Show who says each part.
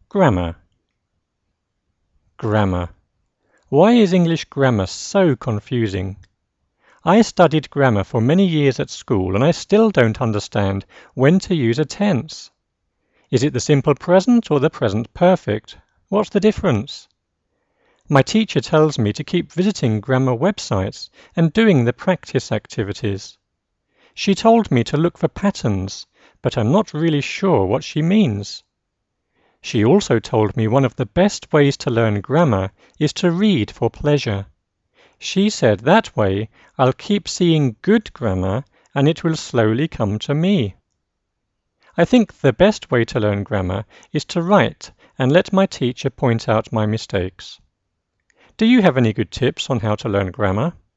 Speaker 1: Grammar. Grammar. Why is English grammar so confusing? I studied grammar for many years at school and I still don't understand when to use a tense. Is it the simple present or the present perfect? What's the difference? My teacher tells me to keep visiting grammar websites and doing the practice activities. She told me to look for patterns, but I'm not really sure what she means. She also told me one of the best ways to learn grammar is to read for pleasure. She said that way I'll keep seeing good grammar and it will slowly come to me. I think the best way to learn grammar is to write and let my teacher point out my mistakes. Do you have any good tips on how to learn grammar?